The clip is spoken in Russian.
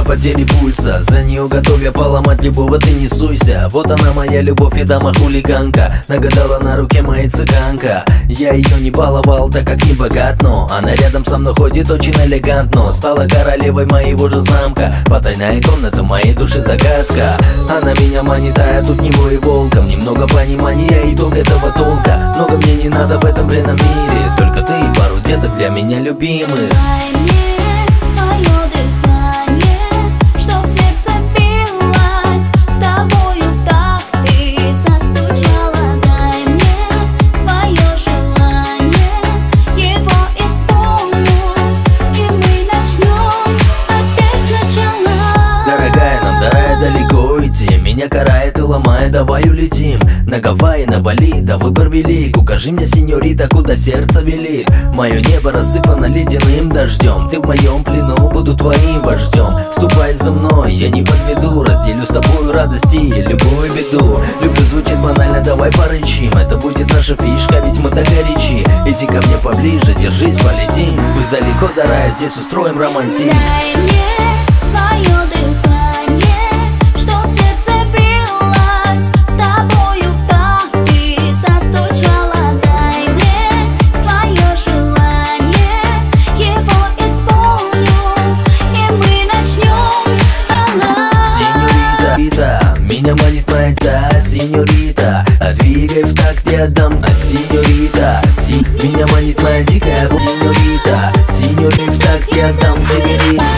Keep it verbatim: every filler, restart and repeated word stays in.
потери пульса. За нее готов я поломать любого, ты не суйся. Вот она моя любовь и дама хулиганка. Нагадала на руке моей цыганка. Я ее не баловал, так как не богат, но она рядом со мной ходит очень элегантно. Стала королевой моего же замка. Потайная комната моей души загадка. Она меня манит, а я тут не бой волком. Немного понимания, итог этого толка. Много мне не надо в этом бренном мире. Только ты и пару деток для меня любимых. Дай мне свое дыхание, чтоб сердце билось с тобою в такт ты застучала. Дай мне свое желание, его исполню, и мы начнем опять сначала. Дорогая, нам дорая далеко идти. Меня карает и ломает, давай улетим на Гавайи, на Бали, да выбор велик. Укажи мне, сеньорита, куда сердце велит. Мое небо рассыпано ледяным дождем. Ты в моем плену, буду твоим вождем. Ступай за мной, я не подведу. Разделю с тобой радости и любую беду. Люблю звучит банально, давай порычим. Это будет наша фишка, ведь мы так горячи. Иди ко мне поближе, держись, полетим. Пусть далеко до рая, здесь устроим романтик. Дай мне свое дыхание, чтоб сердце билось с тобою в такт ты застучала. Дай мне свое желание, его исполню, и мы начнем она. Сеньорита, меня манит моя да, сеньорита. А двигай в такт, я дам, а сеньорита, си. Меня манит моя дикая сеньорита. Сеньори в такт, я дам, сеньорита.